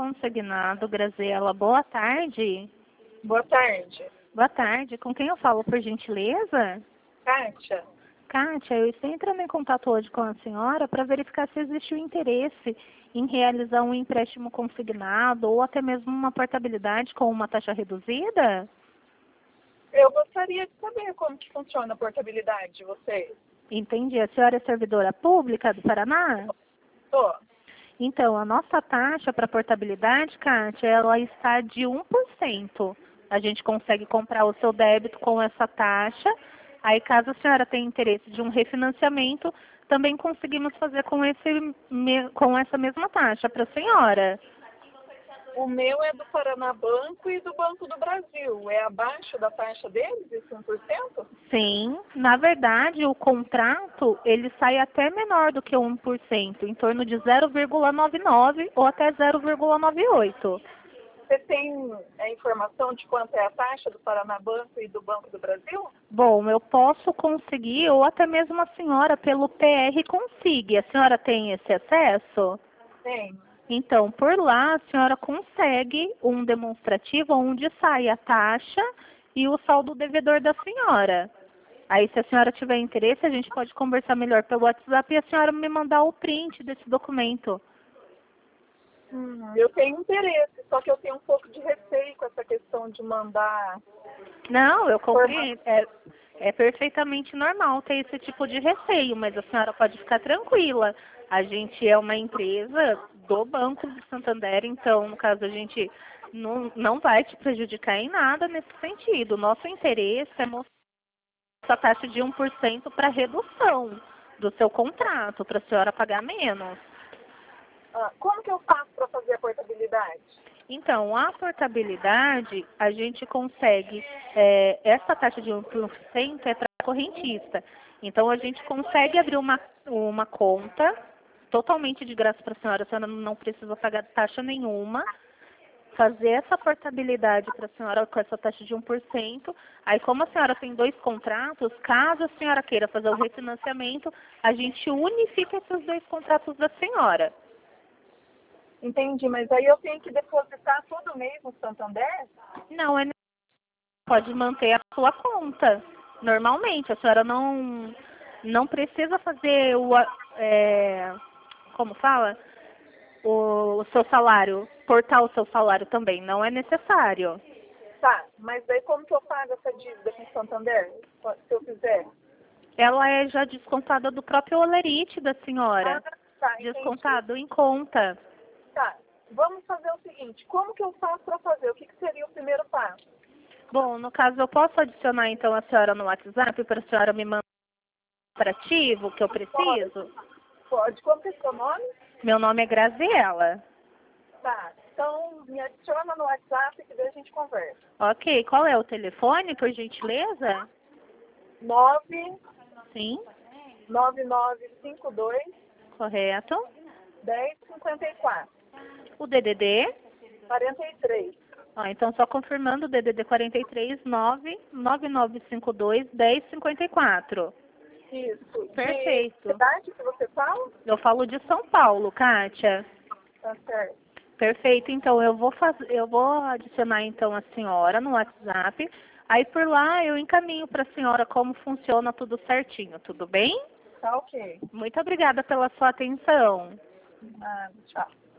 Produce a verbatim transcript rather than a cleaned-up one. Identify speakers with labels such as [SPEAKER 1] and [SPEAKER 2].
[SPEAKER 1] consignado, Graziela. Boa tarde.
[SPEAKER 2] Boa tarde.
[SPEAKER 1] Boa tarde. Com quem eu falo, por gentileza?
[SPEAKER 2] Kátia.
[SPEAKER 1] Kátia, eu estou entrando em contato hoje com a senhora para verificar se existe o interesse em realizar um empréstimo consignado ou até mesmo uma portabilidade com uma taxa reduzida.
[SPEAKER 2] Eu gostaria de saber como que funciona a portabilidade de vocês.
[SPEAKER 1] Entendi. A senhora é servidora pública do Paraná?
[SPEAKER 2] Tô.
[SPEAKER 1] Então, a nossa taxa para portabilidade, Kátia, ela está de um por cento. A gente consegue comprar o seu débito com essa taxa. Aí, caso a senhora tenha interesse de um refinanciamento, também conseguimos fazer com, esse, com essa mesma taxa para a senhora.
[SPEAKER 2] O meu é do Paraná Banco e do Banco do Brasil. É abaixo da taxa deles, esse um por cento?
[SPEAKER 1] Sim, na verdade, o contrato, ele sai até menor do que o um por cento, em torno de zero vírgula noventa e nove ou até zero vírgula noventa e oito.
[SPEAKER 2] Você tem a informação de quanto é a taxa do Paraná Banco e do Banco do Brasil?
[SPEAKER 1] Bom, eu posso conseguir, ou até mesmo a senhora, pelo P R Consig. A senhora tem esse acesso?
[SPEAKER 2] Tem.
[SPEAKER 1] Então, por lá, a senhora consegue um demonstrativo onde sai a taxa e o saldo devedor da senhora. Aí, se a senhora tiver interesse, a gente pode conversar melhor pelo WhatsApp e a senhora me mandar o print desse documento.
[SPEAKER 2] Hum, eu tenho interesse, só que eu tenho um pouco de receio com essa questão de mandar...
[SPEAKER 1] Não, eu compreendo. É, é perfeitamente normal ter esse tipo de receio, mas a senhora pode ficar tranquila. A gente é uma empresa do Banco do Santander, então, no caso, a gente não, não vai te prejudicar em nada nesse sentido. Nosso interesse é mostrar essa taxa de um por cento para redução do seu contrato, para a senhora pagar menos.
[SPEAKER 2] Ah, como que eu faço para fazer a portabilidade?
[SPEAKER 1] Então, a portabilidade, a gente consegue, é, essa taxa de um por cento é para correntista. Então, a gente consegue abrir uma, uma conta totalmente de graça para a senhora, a senhora não precisa pagar taxa nenhuma, fazer essa portabilidade para a senhora com essa taxa de um por cento. Aí, como a senhora tem dois contratos, caso a senhora queira fazer o refinanciamento, a gente unifica esses dois contratos da senhora.
[SPEAKER 2] Entendi, mas aí eu tenho que depositar todo mês no Santander?
[SPEAKER 1] Não, é pode manter a sua conta normalmente. A senhora não, não precisa fazer o, é, como fala? O, o seu salário, cortar o seu salário também, não é necessário.
[SPEAKER 2] Tá, mas aí como que eu pago essa dívida com o Santander, se eu fizer?
[SPEAKER 1] Ela é já descontada do próprio holerite da senhora.
[SPEAKER 2] Ah, tá, entendi.
[SPEAKER 1] Descontado em conta.
[SPEAKER 2] Tá, vamos fazer o seguinte, como que eu faço para fazer? O que, que seria o primeiro passo?
[SPEAKER 1] Bom, no caso, eu posso adicionar então a senhora no WhatsApp para a senhora me mandar o comparativo que eu preciso?
[SPEAKER 2] Pode. Pode. Como que é seu nome?
[SPEAKER 1] Meu nome é Graziela.
[SPEAKER 2] Tá, então me adiciona no WhatsApp que daí a gente conversa.
[SPEAKER 1] Ok, qual é o telefone, por gentileza?
[SPEAKER 2] nove
[SPEAKER 1] Sim,
[SPEAKER 2] nove nove cinco dois
[SPEAKER 1] correto.
[SPEAKER 2] dez cinquenta e quatro.
[SPEAKER 1] O D D D?
[SPEAKER 2] quarenta e três.
[SPEAKER 1] Ó, então, só confirmando, o D D D quarenta e três, nove nove nove cinco dois, dez cinquenta e quatro.
[SPEAKER 2] Isso.
[SPEAKER 1] Perfeito.
[SPEAKER 2] Que cidade que você fala?
[SPEAKER 1] Eu falo de São Paulo, Kátia.
[SPEAKER 2] Tá certo.
[SPEAKER 1] Perfeito, então eu vou fazer, eu vou adicionar então a senhora no WhatsApp. Aí por lá eu encaminho para a senhora como funciona tudo certinho, tudo bem?
[SPEAKER 2] Tá ok.
[SPEAKER 1] Muito obrigada pela sua atenção.
[SPEAKER 2] Ah, tchau.